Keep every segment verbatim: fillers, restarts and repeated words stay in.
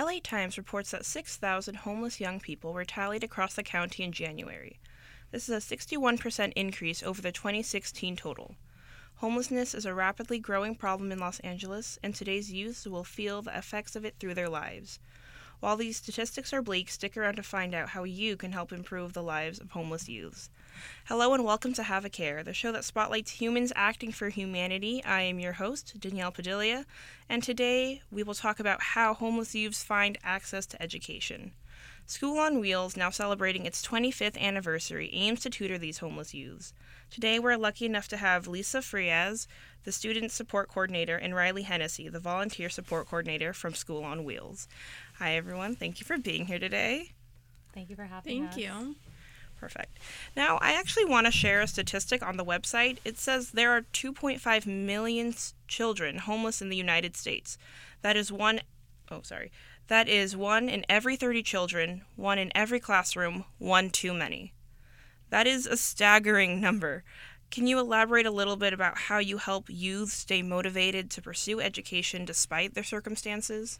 L A Times reports that six thousand homeless young people were tallied across the county in January. This is a sixty-one percent increase over the twenty sixteen total. Homelessness is a rapidly growing problem in Los Angeles, and today's youth will feel the effects of it through their lives. While these statistics are bleak, stick around to find out how you can help improve the lives of homeless youths. Hello and welcome to Have a Care, the show that spotlights humans acting for humanity. I am your host, Danielle Padilla, and today we will talk about how homeless youths find access to education. School on Wheels, now celebrating its twenty-fifth anniversary, aims to tutor these homeless youths. Today we're lucky enough to have Lisa Frias, the Student Support Coordinator, and Riley Hennessy, the Volunteer Support Coordinator from School on Wheels. Hi everyone, thank you for being here today. Thank you for having Thank us. you. Perfect. Now, I actually want to share a statistic on the website. It says there are two point five million children homeless in the United States. That is one, oh, sorry. That is one in every thirty children, one in every classroom, one too many. That is a staggering number. Can you elaborate a little bit about how you help youth stay motivated to pursue education despite their circumstances?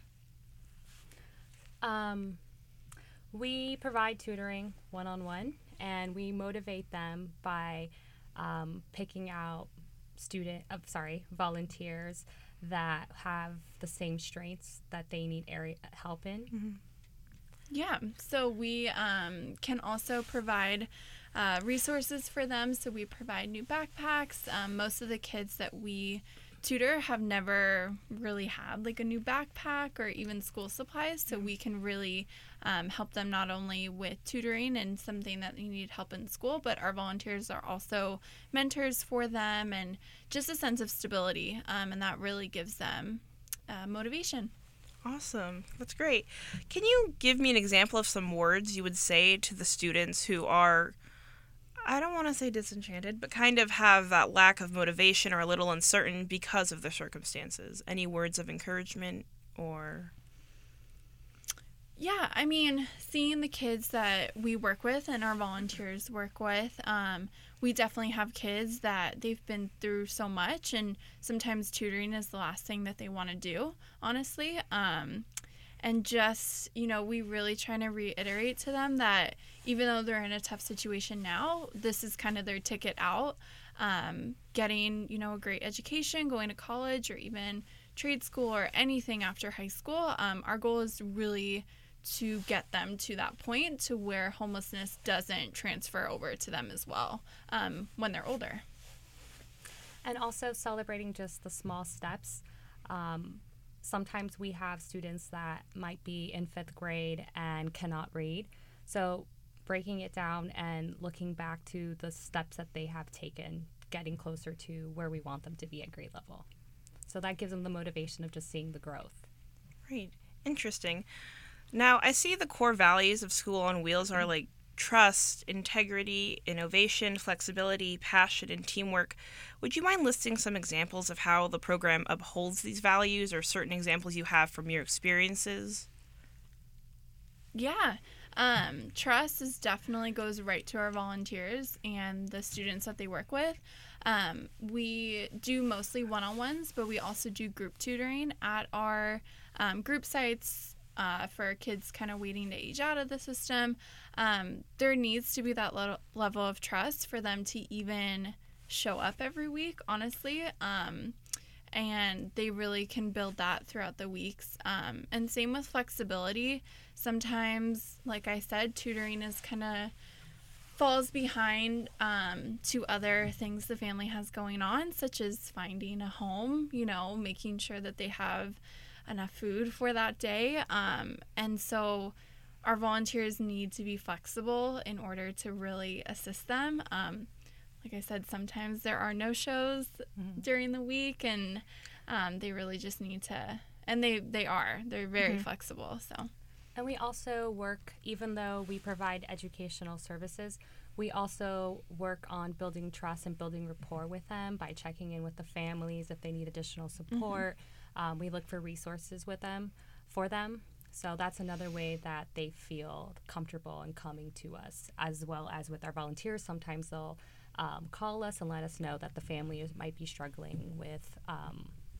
Um, we provide tutoring one-on-one, and we motivate them by um, picking out student, uh, sorry, volunteers that have the same strengths that they need area help in. Mm-hmm. Yeah, so we um, can also provide uh, resources for them. So we provide new backpacks. Um, most of the kids that we tutor have never really had like a new backpack or even school supplies. So we can really um, help them not only with tutoring and something that they need help in school, but our volunteers are also mentors for them and just a sense of stability. Um, and that really gives them uh, motivation. Awesome. That's great. Can you give me an example of some words you would say to the students who are, I don't want to say disenchanted, but kind of have that lack of motivation or a little uncertain because of their circumstances? Any words of encouragement or... Yeah, I mean, seeing the kids that we work with and our volunteers work with, um, we definitely have kids that they've been through so much, and sometimes tutoring is the last thing that they want to do, honestly. Um, and just, you know, we really trying to reiterate to them that even though they're in a tough situation now, this is kind of their ticket out. Um, getting, you know, a great education, going to college, or even trade school or anything after high school. Um, our goal is really to get them to that point to where homelessness doesn't transfer over to them as well um, when they're older. And also celebrating just the small steps. Um, sometimes we have students that might be in fifth grade and cannot read. So breaking it down and looking back to the steps that they have taken, getting closer to where we want them to be at grade level. So that gives them the motivation of just seeing the growth. Right. Interesting. Now, I see the core values of School on Wheels are like trust, integrity, innovation, flexibility, passion, and teamwork. Would you mind listing some examples of how the program upholds these values or certain examples you have from your experiences? Yeah. Um, trust is definitely goes right to our volunteers and the students that they work with. Um, we do mostly one-on-ones, but we also do group tutoring at our um, group sites uh, for kids kind of waiting to age out of the system. Um, there needs to be that le- level of trust for them to even show up every week, honestly. Um, and they really can build that throughout the weeks. Um, and same with flexibility. Sometimes, like I said, tutoring is kind of falls behind um, to other things the family has going on, such as finding a home, you know, making sure that they have enough food for that day. Um, and so our volunteers need to be flexible in order to really assist them. Um, like I said, sometimes there are no shows mm-hmm. during the week, and um, they really just need to, and they, they are, they're very mm-hmm. flexible, so. And we also work, even though we provide educational services, we also work on building trust and building rapport with them by checking in with the families if they need additional support. Mm-hmm. Um, we look for resources with them, for them. So that's another way that they feel comfortable in coming to us, as well as with our volunteers. Sometimes they'll um, call us and let us know that the family is, might be struggling with um,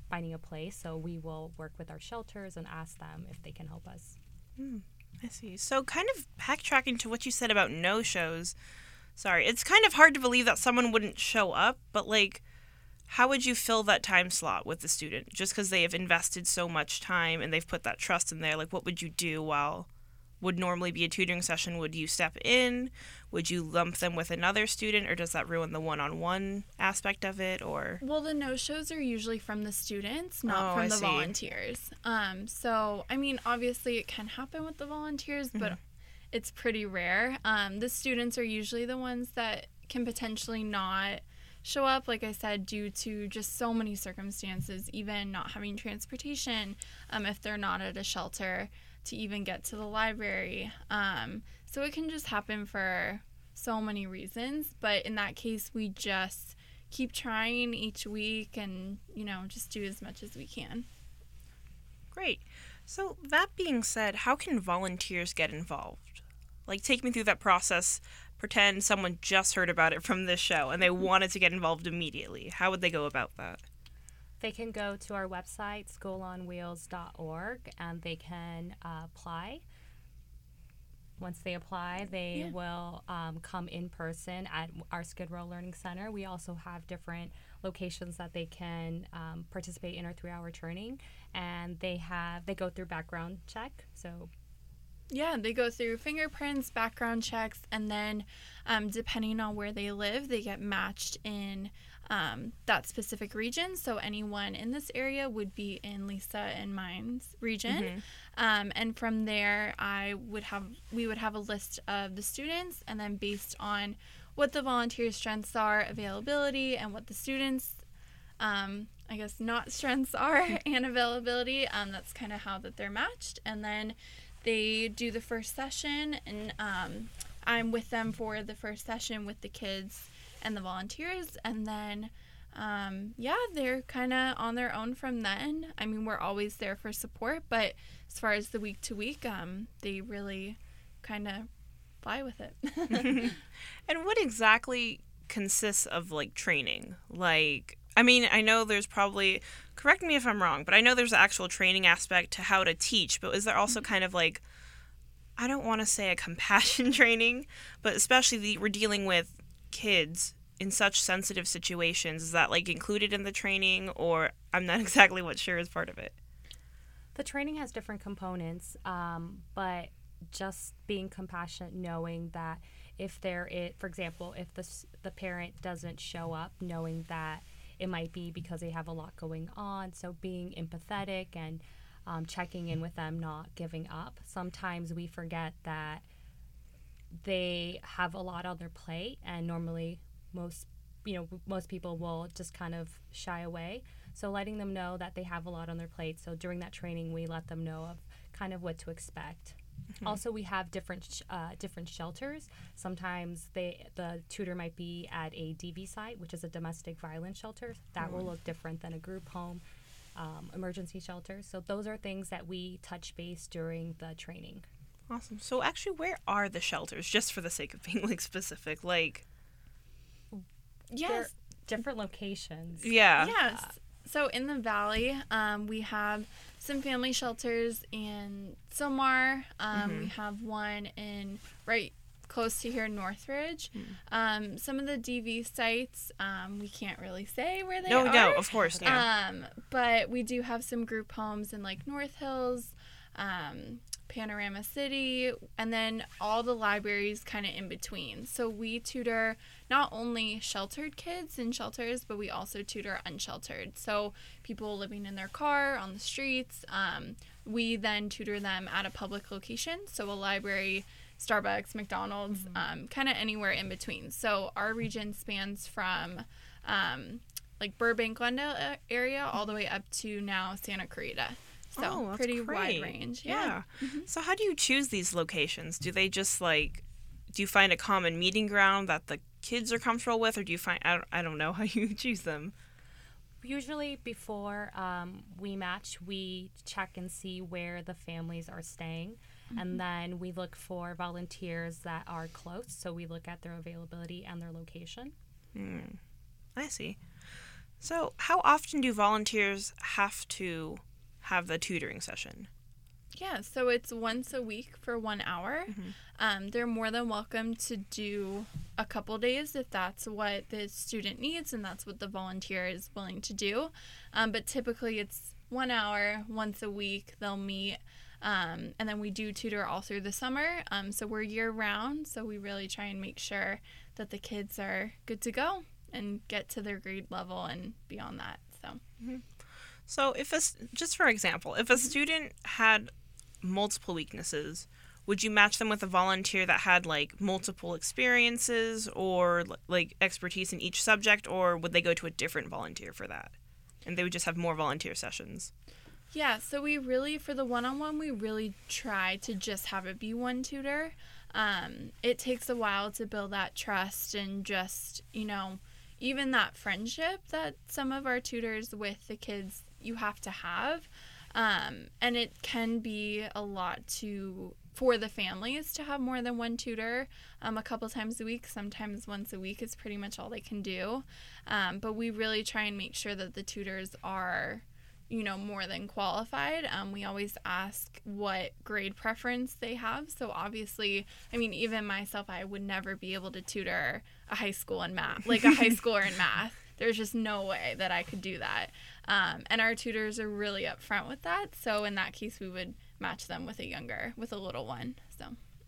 finding a place. So we will work with our shelters and ask them if they can help us. Mm, I see. So kind of backtracking to what you said about no-shows. Sorry, it's kind of hard to believe that someone wouldn't show up, but like, how would you fill that time slot with the student? Just because they have invested so much time and they've put that trust in there, like what would you do while would normally be a tutoring session? Would you step in? Would you lump them with another student, or does that ruin the one-on-one aspect of it? Or Well, the no-shows are usually from the students, not Oh, from I the see. volunteers. Um, so, I mean, obviously it can happen with the volunteers, but Mhm. it's pretty rare. Um, the students are usually the ones that can potentially not show up, like I said, due to just so many circumstances, even not having transportation, um, if they're not at a shelter, to even get to the library. Um, so it can just happen for so many reasons, but in that case, we just keep trying each week and, you know, just do as much as we can. Great. So that being said, how can volunteers get involved? Like, take me through that process. Pretend someone just heard about it from this show and they wanted to get involved immediately. How would they go about that? They can go to our website, school on wheels dot org, and they can uh, apply. Once they apply, they Yeah. will um, come in person at our Skid Row Learning Center. We also have different locations that they can um, participate in our three-hour training, and they have they go through background check. So Yeah, they go through fingerprints, background checks, and then um, depending on where they live, they get matched in um, that specific region. So anyone in this area would be in Lisa and mine's region. Mhm. Um, and from there, I would have we would have a list of the students, and then based on what the volunteer strengths are, availability, and what the students, um, I guess, not strengths are, and availability, um, that's kind of how that they're matched. And then they do the first session, and um, I'm with them for the first session with the kids and the volunteers, and then um, yeah, they're kind of on their own from then. I mean, we're always there for support, but as far as the week to week, um, they really kind of fly with it. And what exactly consists of, like, training? Like, I mean, I know there's probably, correct me if I'm wrong, but I know there's an actual training aspect to how to teach, but is there also kind of like, I don't want to say a compassion training, but especially the, we're dealing with kids in such sensitive situations. Is that, like, included in the training, or I'm not exactly what sure is part of it? the training has different components, um, but just being compassionate, knowing that if there is, for example, if the s- the parent doesn't show up, knowing that it might be because they have a lot going on. So being empathetic and um, checking in with them, not giving up. Sometimes we forget that they have a lot on their plate, and normally most you know most people will just kind of shy away. So letting them know that they have a lot on their plate. So during that training, we let them know of kind of what to expect. Mm-hmm. Also, we have different sh- uh, different shelters. Sometimes they the tutor might be at a D V site, which is a domestic violence shelter. That will look different than a group home, um, emergency shelter. So those are things that we touch base during the training. Awesome. So actually, where are the shelters, just for the sake of being, like, specific? Like, Yes. They're different locations. yeah. Yes. So in the valley, um, we have some family shelters in Silmar. Um, Mhm. We have one in right close to here, Northridge. Mm. Um, some of the D V sites, um, we can't really say where they No, are. no, of course, yeah. Um, but we do have some group homes in like North Hills, um, Panorama City, and then all the libraries kind of in between. So we tutor not only sheltered kids in shelters, but we also tutor unsheltered. So people living in their car, on the streets. Um, we then tutor them at a public location, so a library, Starbucks, McDonald's, Mm-hmm. um, kind of anywhere in between. So our region spans from um, like Burbank, Glendale a- area all the way up to now Santa Clarita. So Oh, that's pretty great. wide range. Yeah. Yeah. So how do you choose these locations? Do they just, like, do you find a common meeting ground that the kids are comfortable with, or do you find, I don't, I don't know how you choose them? Usually before um, we match, we check and see where the families are staying. Mm-hmm. And then we look for volunteers that are close. So we look at their availability and their location. Hmm. I see. So how often do volunteers have to have the tutoring session? Yeah, so it's once a week for one hour. Mm-hmm. Um, they're more than welcome to do a couple days if that's what the student needs and that's what the volunteer is willing to do. Um, but typically it's one hour, once a week, they'll meet. Um, and then we do tutor all through the summer. Um, so we're year round, so we really try and make sure that the kids are good to go and get to their grade level and beyond that. So, Mm-hmm. So if a, just for example, if a student had multiple weaknesses, would you match them with a volunteer that had like multiple experiences or like expertise in each subject, or would they go to a different volunteer for that? And they would just have more volunteer sessions? yeah, so we really, for the one-on-one, we really try to just have it be one tutor. Um, it takes a while to build that trust and just, you know, even that friendship that some of our tutors with the kids you have to have. Um, and it can be a lot to for the families to have more than one tutor um, a couple times a week. Sometimes once a week is pretty much all they can do. Um, but we really try and make sure that the tutors are, you know, more than qualified. Um, we always ask what grade preference they have. So obviously, I mean, even myself, I would never be able to tutor a high school in math, like a high schooler in math. There's just no way that I could do that. Um, and our tutors are really upfront with that. So in that case, we would match them with a younger, with a little one. So.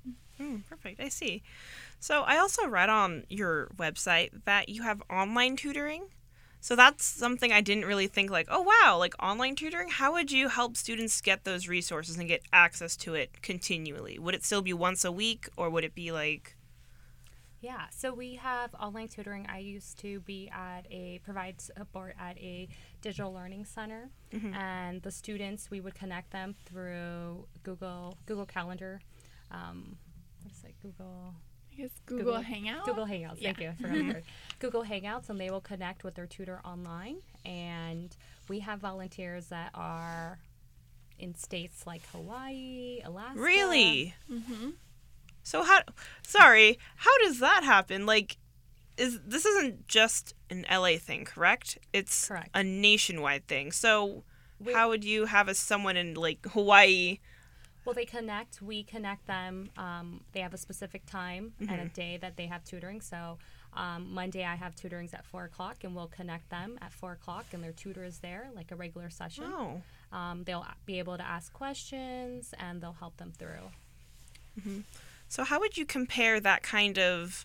Mm, perfect. I see. So I also read on your website that you have online tutoring. So that's something I didn't really think like, oh, wow, like online tutoring? How would you help students get those resources and get access to it continually? Would it still be once a week, or would it be like... Yeah, so we have online tutoring. I used to be at a, provide support at a digital learning center. Mm-hmm. And the students, we would connect them through Google, Google Calendar. Um, what is it, Google... I guess Google, Google Hangouts? Google Hangouts, thank yeah. you. I forgot the word. Google Hangouts, and they will connect with their tutor online. And we have volunteers that are in states like Hawaii, Alaska. Really? Mm-hmm. So how... Sorry, how does that happen? Like, is this isn't just an L A thing, correct? It's Correct. a nationwide thing. So We- how would you have a, someone in, like, Hawaii... Well, they connect. We connect them. Um, they have a specific time Mm-hmm. and a day that they have tutoring. So um, Monday I have tutorings at four o'clock, and we'll connect them at four o'clock, and their tutor is there, like a regular session. Oh. Um, they'll be able to ask questions, and they'll help them through. Mm-hmm. So how would you compare that kind of...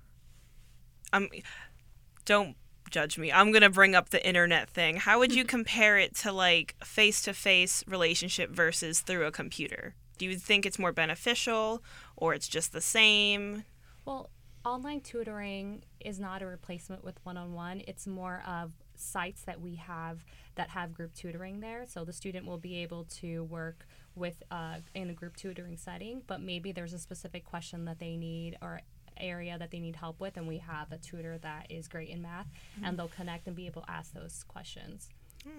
Um, don't judge me. I'm going to bring up the internet thing. How would you compare it to, like, face-to-face relationship versus through a computer? Do you think it's more beneficial, or it's just the same? Well, online tutoring is not a replacement with one-on-one. It's more of sites that we have that have group tutoring there. So the student will be able to work with uh, in a group tutoring setting, but maybe there's a specific question that they need or area that they need help with, and we have a tutor that is great in math, mm-hmm. and they'll connect and be able to ask those questions. Hmm.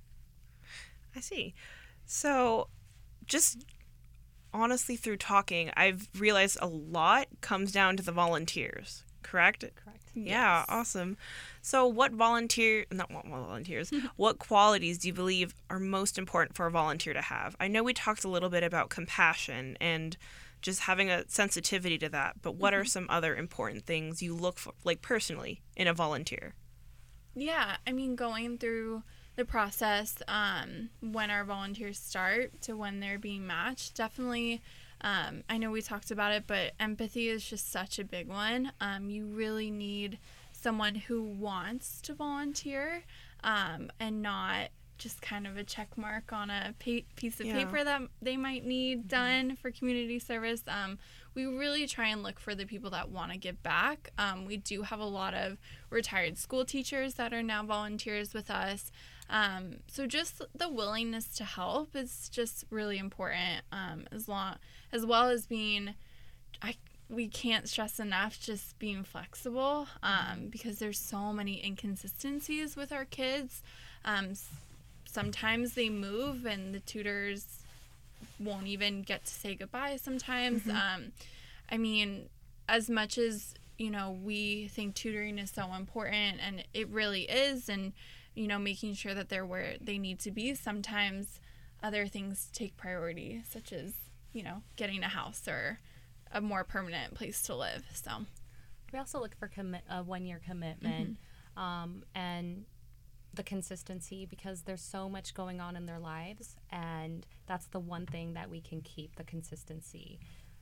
I see. So just honestly through talking, I've realized a lot comes down to the volunteers, correct? Correct. Yeah, Yes. awesome. So what volunteer, not what volunteers, what qualities do you believe are most important for a volunteer to have? I know we talked a little bit about compassion and just having a sensitivity to that, but what mm-hmm. are some other important things you look for, like personally, in a volunteer? Yeah, I mean, going through the process um, when our volunteers start to when they're being matched, definitely, um, I know we talked about it, but empathy is just such a big one. Um, you really need someone who wants to volunteer um, and not just kind of a check mark on a pa- piece of yeah. paper that they might need done for community service. Um, we really try and look for the people that want to give back. Um, we do have a lot of retired school teachers that are now volunteers with us. Um, so just the willingness to help is just really important, um, as long as well as being, I we can't stress enough just being flexible, um, because there's so many inconsistencies with our kids. Um, sometimes they move and the tutors won't even get to say goodbye sometimes. Mm-hmm. Um, I mean, as much as you know, we think tutoring is so important, and it really is, and, you know, making sure that they're where they need to be. Sometimes other things take priority, such as, you know, getting a house or a more permanent place to live. So we also look for commi- a one-year commitment mm-hmm. um, and the consistency, because there's so much going on in their lives, and that's the one thing that we can keep, the consistency.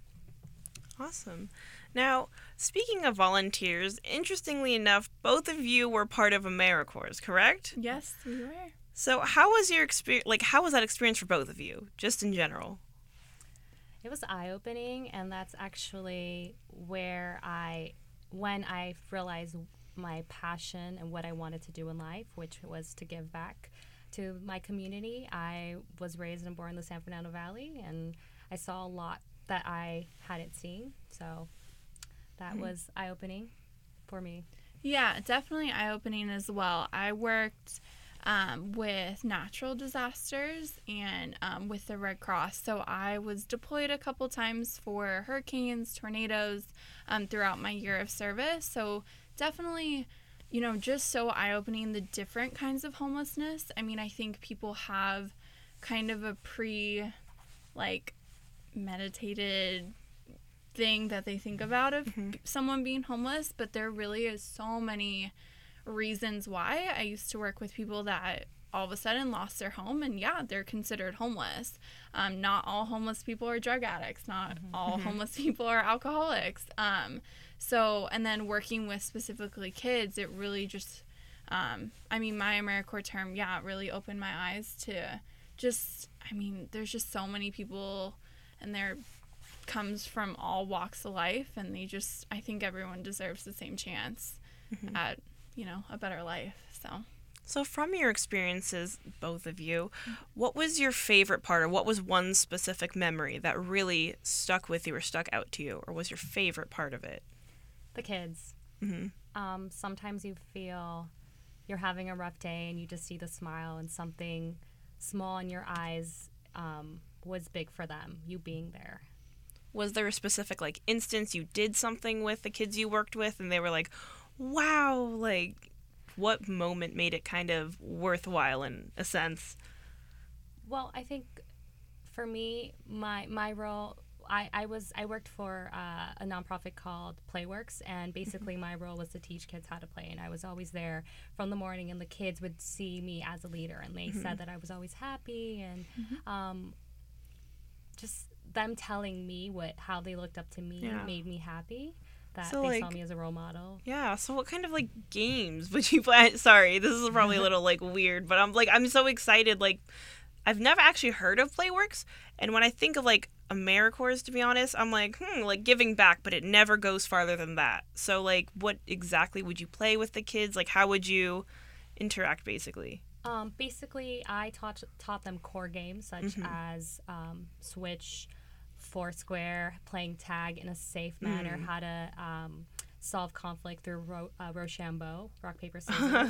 Awesome. Now, speaking of volunteers, interestingly enough, both of you were part of AmeriCorps, correct? Yes, we were. So how was your experience, like, how was that experience for both of you, just in general? It was eye-opening, and that's actually where I, when I realized my passion and what I wanted to do in life, which was to give back to my community. I was raised and born in the San Fernando Valley, and I saw a lot that I hadn't seen, so that mm-hmm. was eye-opening for me. Yeah, definitely eye-opening as well. I worked um, with natural disasters and um, with the Red Cross, so I was deployed a couple times for hurricanes, tornadoes um, throughout my year of service, so definitely, you know, just so eye-opening, the different kinds of homelessness. I mean, I think people have kind of a pre, like, meditated thing that they think about of mm-hmm. someone being homeless, but there really is so many reasons why. I used to work with people that all of a sudden lost their home, and yeah, they're considered homeless. Um, not all homeless people are drug addicts. Not mm-hmm. all mm-hmm. homeless people are alcoholics. Um, so, and then working with specifically kids, it really just, um, I mean, my AmeriCorps term, yeah, it really opened my eyes to just, I mean, there's just so many people, and there comes from all walks of life, and they just, I think everyone deserves the same chance mm-hmm. at, you know, a better life, so. So from your experiences, both of you, what was your favorite part, or what was one specific memory that really stuck with you or stuck out to you, or was your favorite part of it? The kids. Mm-hmm. Um, sometimes you feel you're having a rough day and you just see the smile, and something small in your eyes um, was big for them, you being there. Was there a specific, like, instance you did something with the kids you worked with and they were like, wow, like, what moment made it kind of worthwhile in a sense? Well, I think for me, my my role, I, I was I worked for uh, a nonprofit called Playworks, and basically my role was to teach kids how to play, and I was always there from the morning, and the kids would see me as a leader, and they mm-hmm. said that I was always happy, and mm-hmm. um, just them telling me what how they looked up to me yeah. made me happy. That so, they like, saw me as a role model. Yeah, so what kind of, like, games would you play? Sorry, this is probably a little, like, weird, but I'm, like, I'm so excited. Like, I've never actually heard of Playworks, and when I think of, like, AmeriCorps, to be honest, I'm like, hmm, like, giving back, but it never goes farther than that. So, like, what exactly would you play with the kids? Like, how would you interact, basically? Um, basically, I taught taught them core games, such mm-hmm. as um, Switch, Foursquare, playing tag in a safe manner, mm. how to um, solve conflict through Ro- uh, Rochambeau, rock, paper, scissors.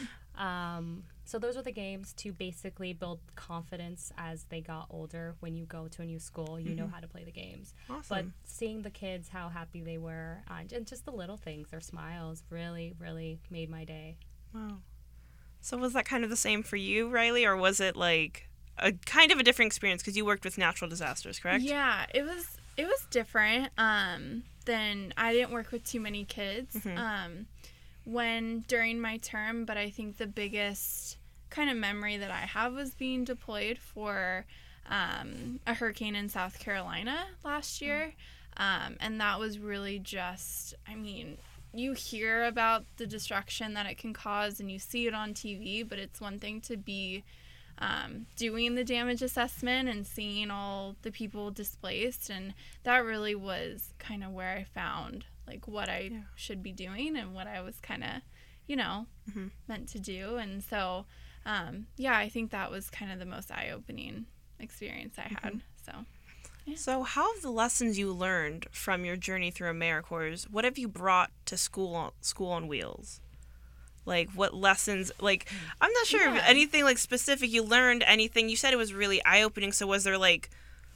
um, so those are the games to basically build confidence as they got older. When you go to a new school, you mm-hmm. know how to play the games. Awesome. But seeing the kids, how happy they were, uh, and just the little things, their smiles, really, really made my day. Wow. So was that kind of the same for you, Riley, or was it like a kind of a different experience because you worked with natural disasters, correct? Yeah, it was it was different. Um, than I didn't work with too many kids mm-hmm. um, when during my term, but I think the biggest kind of memory that I have was being deployed for um, a hurricane in South Carolina last year, mm-hmm. um, and that was really just, I mean, you hear about the destruction that it can cause and you see it on T V, but it's one thing to be Um, doing the damage assessment and seeing all the people displaced, and that really was kind of where I found like what I yeah. should be doing and what I was kind of, you know, mm-hmm. meant to do. And so, um, yeah, I think that was kind of the most eye-opening experience I had. Mm-hmm. So, yeah. So how have the lessons you learned from your journey through AmeriCorps, what have you brought to school on, school on wheels? Like, what lessons, like, I'm not sure yeah. if anything, like, specific you learned, anything. You said it was really eye-opening, so was there, like,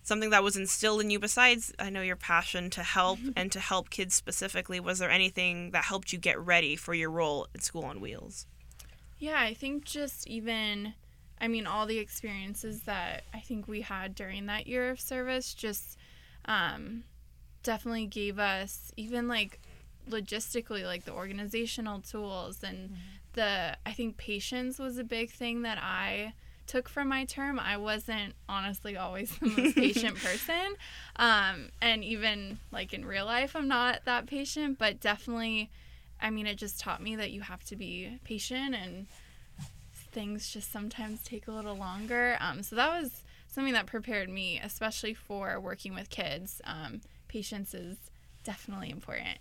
something that was instilled in you besides, I know, your passion to help and to help kids specifically? Was there anything that helped you get ready for your role at School on Wheels? Yeah, I think just even, I mean, all the experiences that I think we had during that year of service just um, definitely gave us, even like logistically, like the organizational tools and mm-hmm. the, I think patience was a big thing that I took from my term. I wasn't honestly always the most patient person. Um, and even like in real life, I'm not that patient, but definitely, I mean, it just taught me that you have to be patient and things just sometimes take a little longer. Um, so that was something that prepared me, especially for working with kids. Um, patience is definitely important.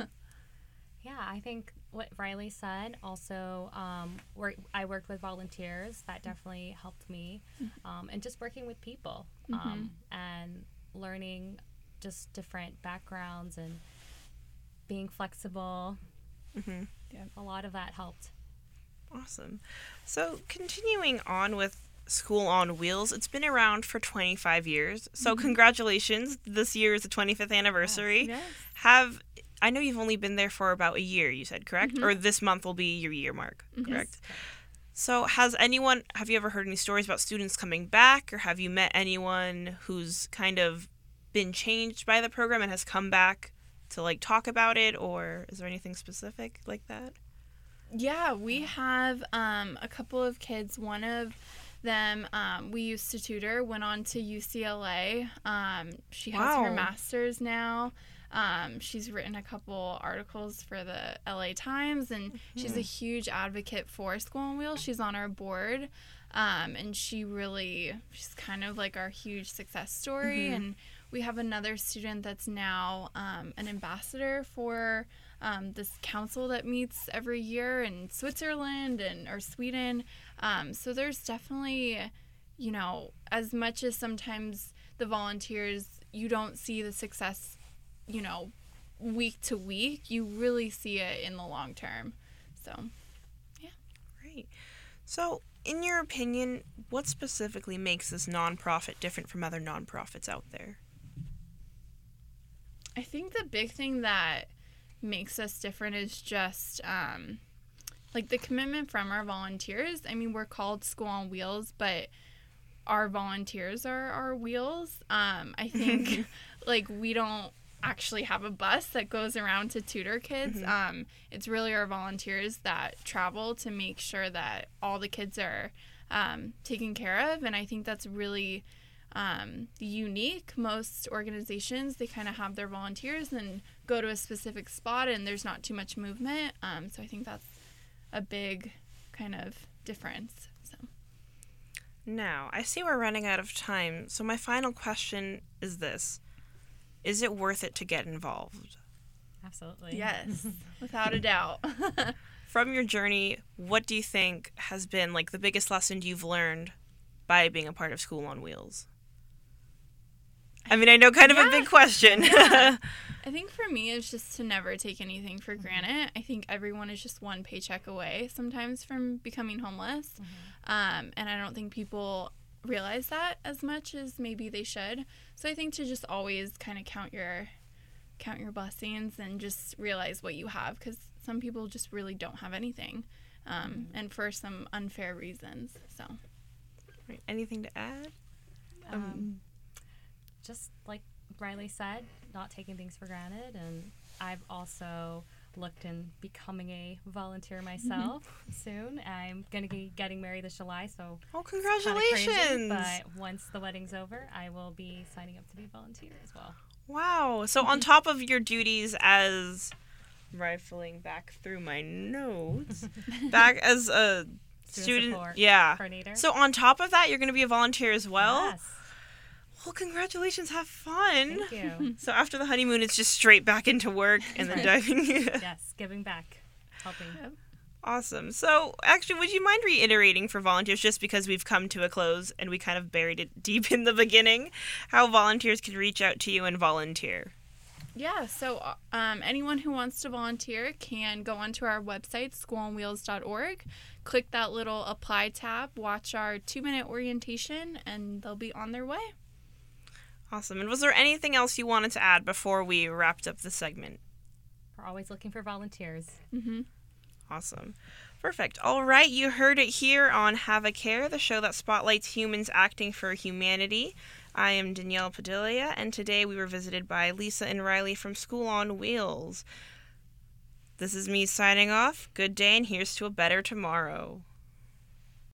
Yeah, I think what Riley said also, um, work, I worked with volunteers. That definitely helped me. Um, and just working with people um, mm-hmm. and learning just different backgrounds and being flexible. Mm-hmm. Yeah, a lot of that helped. Awesome. So continuing on with School on Wheels, it's been around for twenty-five years. So mm-hmm. congratulations. This year is the twenty-fifth anniversary. Yes. Yes. Have I know you've only been there for about a year, you said, correct? Mm-hmm. Or this month will be your year mark, mm-hmm. correct? Yes. So has anyone, have you ever heard any stories about students coming back, or have you met anyone who's kind of been changed by the program and has come back to like talk about it, or is there anything specific like that? Yeah, we have um, a couple of kids. One of them um, we used to tutor, went on to U C L A. Um, she has wow. her master's now. Um, she's written a couple articles for the L A Times, and mm-hmm. she's a huge advocate for School on Wheels. She's on our board, um, and she really, she's kind of like our huge success story. Mm-hmm. And we have another student that's now um, an ambassador for um, this council that meets every year in Switzerland and or Sweden. Um, so there's definitely, you know, as much as sometimes the volunteers, you don't see the success, you know, week to week, you really see it in the long term. So, yeah. Great. So, in your opinion, what specifically makes this nonprofit different from other nonprofits out there? I think the big thing that makes us different is just, um, like, the commitment from our volunteers. I mean, we're called School on Wheels, but our volunteers are our wheels. Um, I think, like, we don't actually have a bus that goes around to tutor kids. Mm-hmm. Um, it's really our volunteers that travel to make sure that all the kids are um, taken care of, and I think that's really um, unique. Most organizations, they kind of have their volunteers and go to a specific spot, and there's not too much movement, um, so I think that's a big kind of difference. So. Now, I see we're running out of time, so my final question is this. Is it worth it to get involved? Absolutely. Yes, without a doubt. From your journey, what do you think has been like the biggest lesson you've learned by being a part of School on Wheels? I mean, I know kind of yeah. a big question. Yeah. I think for me, it's just to never take anything for granted. I think everyone is just one paycheck away sometimes from becoming homeless. Mm-hmm. Um, and I don't think people realize that as much as maybe they should. So I think to just always kind of count your count your blessings and just realize what you have, because some people just really don't have anything, um, mm-hmm. and for some unfair reasons. So, right. Anything to add? Um, um, just like Riley said, not taking things for granted, and I've also looked in becoming a volunteer myself soon. I'm going to be getting married this July, so oh, congratulations! Crazy, but once the wedding's over, I will be signing up to be a volunteer as well. Wow! So on top of your duties as rifling back through my notes, back as a student, student yeah. coordinator. So on top of that, you're going to be a volunteer as well. Yes. Well, congratulations. Have fun. Thank you. So after the honeymoon, it's just straight back into work and then diving. Yes, giving back, helping. Yep. Awesome. So actually, would you mind reiterating for volunteers, just because we've come to a close and we kind of buried it deep in the beginning, how volunteers can reach out to you and volunteer? Yeah, so um, anyone who wants to volunteer can go onto our website, school on wheels dot org, click that little apply tab, watch our two-minute orientation, and they'll be on their way. Awesome. And was there anything else you wanted to add before we wrapped up the segment? We're always looking for volunteers. Mm-hmm. Awesome. Perfect. All right, you heard it here on Have a Care, the show that spotlights humans acting for humanity. I am Danielle Padilla, and today we were visited by Lisa and Riley from School on Wheels. This is me signing off. Good day, and here's to a better tomorrow.